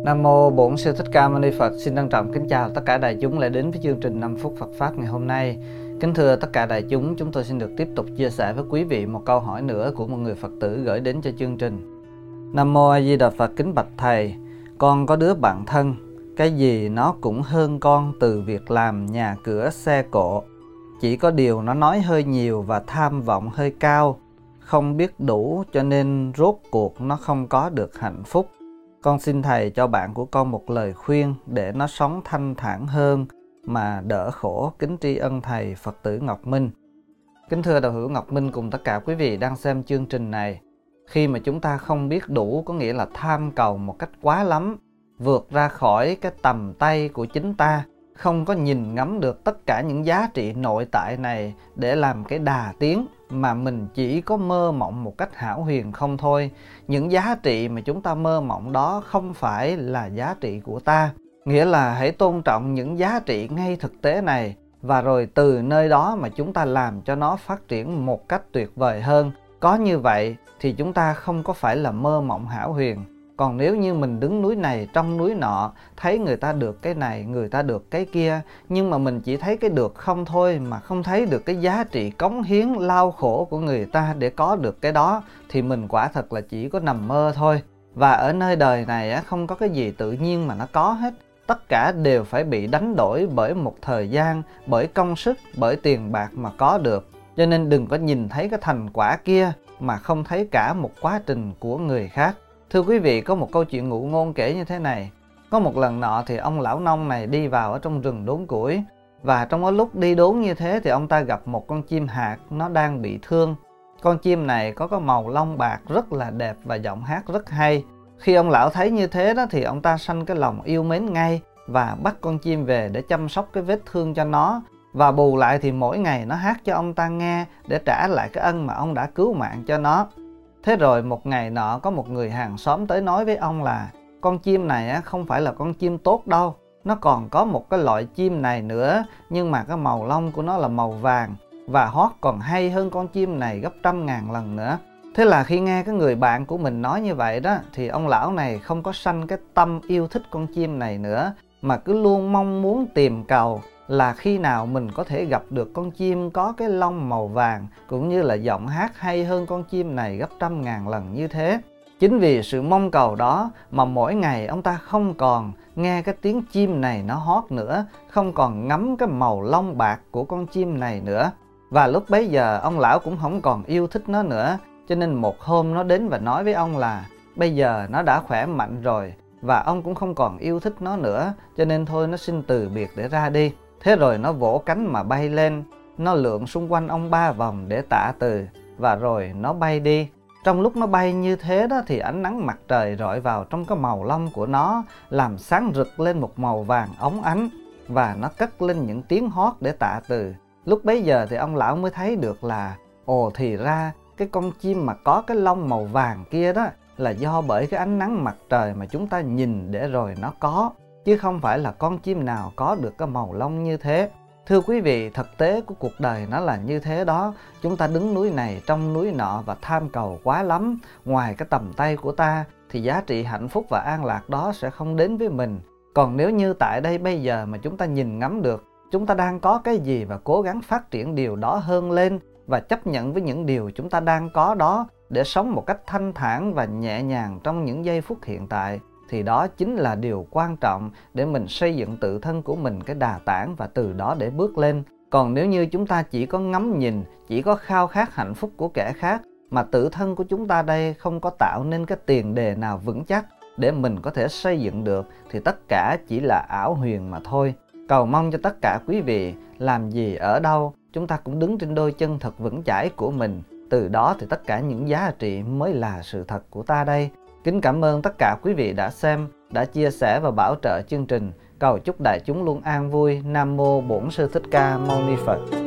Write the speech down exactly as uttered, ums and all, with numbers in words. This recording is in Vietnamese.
Nam mô Bổn Sư Thích Ca Mâu Ni Phật. Xin trân trọng kính chào tất cả đại chúng lại đến với chương trình năm phút Phật pháp ngày hôm nay. Kính thưa tất cả đại chúng, chúng tôi xin được tiếp tục chia sẻ với quý vị một câu hỏi nữa của một người Phật tử gửi đến cho chương trình. Nam mô A Di Đà Phật. Kính bạch thầy, con có đứa bạn thân, cái gì nó cũng hơn con từ việc làm, nhà cửa, xe cộ. Chỉ có điều nó nói hơi nhiều và tham vọng hơi cao, không biết đủ, cho nên rốt cuộc nó không có được hạnh phúc. Con xin thầy cho bạn của con một lời khuyên để nó sống thanh thản hơn mà đỡ khổ. Kính tri ân thầy. Phật tử Ngọc Minh. Kính thưa đạo hữu Ngọc Minh cùng tất cả quý vị đang xem chương trình này, khi mà chúng ta không biết đủ có nghĩa là tham cầu một cách quá lắm, vượt ra khỏi cái tầm tay của chính ta, không có nhìn ngắm được tất cả những giá trị nội tại này để làm cái đà tiến, mà mình chỉ có mơ mộng một cách hão huyền không thôi. Những giá trị mà chúng ta mơ mộng đó không phải là giá trị của ta. Nghĩa là hãy tôn trọng những giá trị ngay thực tế này, và rồi từ nơi đó mà chúng ta làm cho nó phát triển một cách tuyệt vời hơn. Có như vậy thì chúng ta không có phải là mơ mộng hão huyền. Còn nếu như mình đứng núi này trong núi nọ, thấy người ta được cái này, người ta được cái kia, nhưng mà mình chỉ thấy cái được không thôi, mà không thấy được cái giá trị cống hiến lao khổ của người ta để có được cái đó, thì mình quả thật là chỉ có nằm mơ thôi. Và ở nơi đời này không có cái gì tự nhiên mà nó có hết. Tất cả đều phải bị đánh đổi bởi một thời gian, bởi công sức, bởi tiền bạc mà có được. Cho nên đừng có nhìn thấy cái thành quả kia mà không thấy cả một quá trình của người khác. Thưa quý vị, có một câu chuyện ngụ ngôn kể như thế này. Có một lần nọ thì ông lão nông này đi vào ở trong rừng đốn củi, và trong cái lúc đi đốn như thế thì ông ta gặp một con chim hạc, nó đang bị thương. Con chim này có cái màu lông bạc rất là đẹp và giọng hát rất hay. Khi ông lão thấy như thế đó thì ông ta sanh cái lòng yêu mến ngay, và bắt con chim về để chăm sóc cái vết thương cho nó. Và bù lại thì mỗi ngày nó hát cho ông ta nghe để trả lại cái ân mà ông đã cứu mạng cho nó. Thế rồi một ngày nọ có một người hàng xóm tới nói với ông là con chim này không phải là con chim tốt đâu. Nó còn có một cái loại chim này nữa, nhưng mà cái màu lông của nó là màu vàng, và hót còn hay hơn con chim này gấp trăm ngàn lần nữa. Thế là khi nghe cái người bạn của mình nói như vậy đó, thì ông lão này không có sanh cái tâm yêu thích con chim này nữa, mà cứ luôn mong muốn tìm cầu là khi nào mình có thể gặp được con chim có cái lông màu vàng, cũng như là giọng hát hay hơn con chim này gấp trăm ngàn lần như thế. Chính vì sự mong cầu đó mà mỗi ngày ông ta không còn nghe cái tiếng chim này nó hót nữa, không còn ngắm cái màu lông bạc của con chim này nữa. Và lúc bấy giờ ông lão cũng không còn yêu thích nó nữa. Cho nên một hôm nó đến và nói với ông là bây giờ nó đã khỏe mạnh rồi, và ông cũng không còn yêu thích nó nữa, cho nên thôi nó xin từ biệt để ra đi. Thế rồi nó vỗ cánh mà bay lên, nó lượn xung quanh ông ba vòng để tạ từ, và rồi nó bay đi. Trong lúc nó bay như thế đó thì ánh nắng mặt trời rọi vào trong cái màu lông của nó, làm sáng rực lên một màu vàng óng ánh, và nó cất lên những tiếng hót để tạ từ. Lúc bấy giờ thì ông lão mới thấy được là ồ, thì ra cái con chim mà có cái lông màu vàng kia đó là do bởi cái ánh nắng mặt trời mà chúng ta nhìn để rồi nó có, chứ không phải là con chim nào có được cái màu lông như thế. Thưa quý vị, thực tế của cuộc đời nó là như thế đó. Chúng ta đứng núi này trong núi nọ và tham cầu quá lắm ngoài cái tầm tay của ta, thì giá trị hạnh phúc và an lạc đó sẽ không đến với mình. Còn nếu như tại đây bây giờ mà chúng ta nhìn ngắm được chúng ta đang có cái gì và cố gắng phát triển điều đó hơn lên, và chấp nhận với những điều chúng ta đang có đó để sống một cách thanh thản và nhẹ nhàng trong những giây phút hiện tại, thì đó chính là điều quan trọng để mình xây dựng tự thân của mình cái đà tảng, và từ đó để bước lên. Còn nếu như chúng ta chỉ có ngắm nhìn, chỉ có khao khát hạnh phúc của kẻ khác, mà tự thân của chúng ta đây không có tạo nên cái tiền đề nào vững chắc để mình có thể xây dựng được, thì tất cả chỉ là ảo huyền mà thôi. Cầu mong cho tất cả quý vị làm gì ở đâu chúng ta cũng đứng trên đôi chân thật vững chãi của mình. Từ đó thì tất cả những giá trị mới là sự thật của ta đây. Kính cảm ơn tất cả quý vị đã xem, đã chia sẻ và bảo trợ chương trình. Cầu chúc đại chúng luôn an vui. Nam mô Bổn Sư Thích Ca Mâu Ni Phật.